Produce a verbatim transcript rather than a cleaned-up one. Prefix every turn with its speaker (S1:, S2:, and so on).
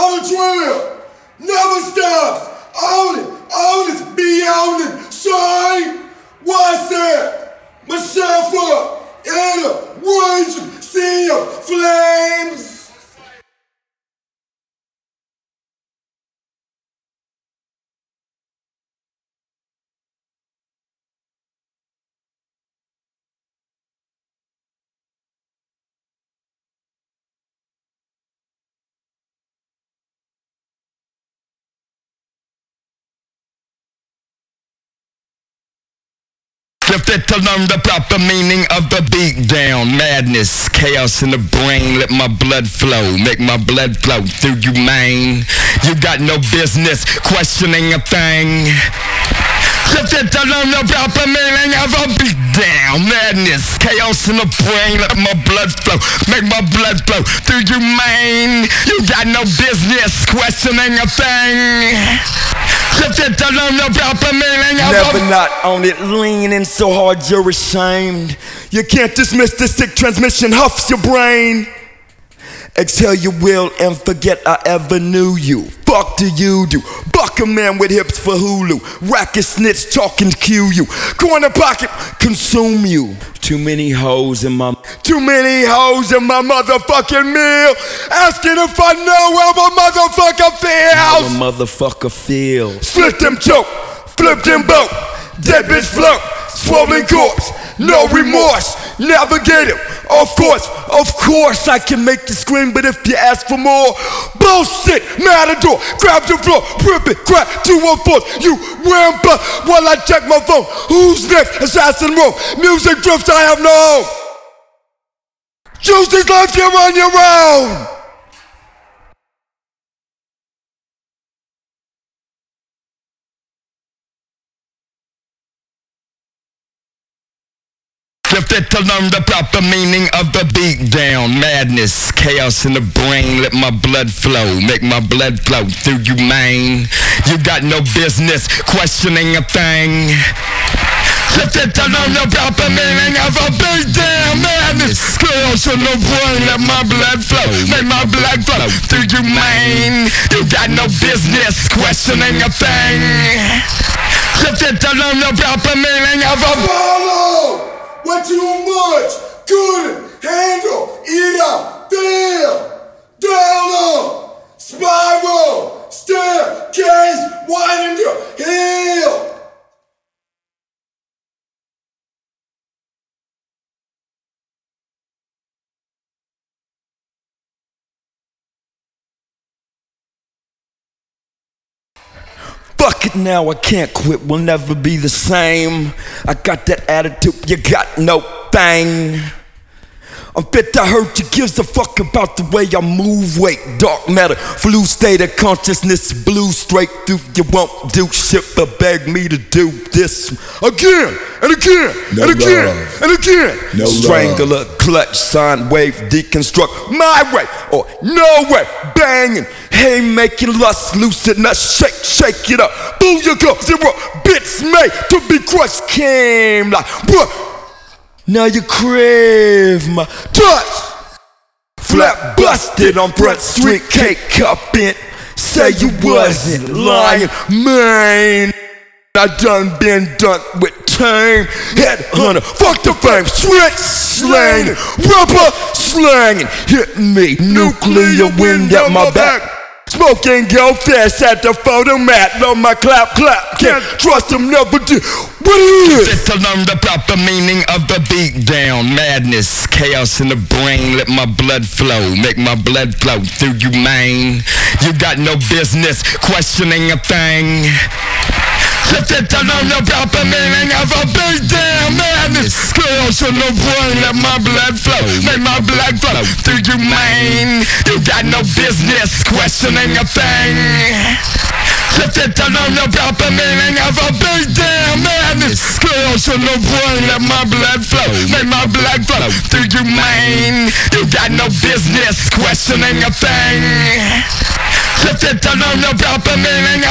S1: on a drill, never stops. Own it, own it, be on it, son. What's that? Myself up in a raging sea of flames.
S2: Lifted to learn the proper meaning of the beat down. Madness, chaos in the brain. Let my blood flow, make my blood flow through you, man. You got no business questioning a thing. Lifted to learn the proper meaning of a beat down. Madness, chaos in the brain. Let my blood flow, make my blood flow through you, man. You got no business questioning a thing. Lifted to learn the proper meaning of
S3: Never
S2: a
S3: not on it, leaning so hard you're ashamed. You can't dismiss the sick transmission, huffs your brain. Exhale your will and forget I ever knew you. Fuck do you do? Buck a man with hips for Hulu. Racket snitch talking Q you. Corner pocket consume you. Too many hoes in my Too many hoes in my motherfucking meal. Asking if I know how a motherfucker feels. How a motherfucker feels. Split them choke, flip them boat. Dead bitch float, swollen corpse. No remorse, navigate it. Of course, of course I can make you scream, but if you ask for more, bullshit, matador, grab the floor, rip it, crack, two one four, you rampa, while I check my phone. Who's next? Assassin Rome, music drifts, I have no home. Choose this life, you're on your own.
S2: Lifted to learn the proper meaning of the beat down. Madness, chaos in the brain. Let my blood flow, make my blood flow through you, man. You got no business questioning a thing. Lifted to learn the proper meaning of a beat down. Madness, chaos in the brain. Let my blood flow, make my blood flow through you, man. You got no business questioning a thing. Lifted to learn the proper meaning of a
S1: Follow what too much couldn't handle. Eat up, feel, down up, spiral, staircase, winding to hell.
S3: Fuck it now, I can't quit, we'll never be the same. I got that attitude, you got no thing. I'm fit to hurt you, gives a fuck about the way I move. Wait, dark matter, flu state of consciousness, blue straight through. You won't do shit but beg me to do this again and again
S1: no
S3: and again
S1: love.
S3: and again.
S1: No
S3: Strangler, clutch, sine wave, deconstruct my way or no way. Banging, hey, making lust, lucid, nut, shake, shake it up. Booyah, zero bits made to be crushed. Came like, what? Now you crave my touch. Flat busted on Front Street, cake cupping. Say you wasn't lying, man. I done been done with time. Headhunter, fuck the fame. Switch slanging, rubber slanging. Hit me, nuclear wind at my back. Smoking go fast at the photo mat. Love my clap clap. Can't trust them, never do. What it is?
S2: to learn the proper meaning of the beat down. Madness, chaos in the brain. Let my blood flow, make my blood flow through you, man. You got no business questioning a thing. Lifted to learn the proper meaning of a beat down. Madness, chaos in the brain. Let my blood flow, make my blood flow through you, man. You got no business questioning a thing. Lifted to learn the proper meaning of a beat down. Madness, chaos in the brain. Let my blood flow, make my blood flow through you, man. You got no business questioning a thing. Lifted to learn the proper meaning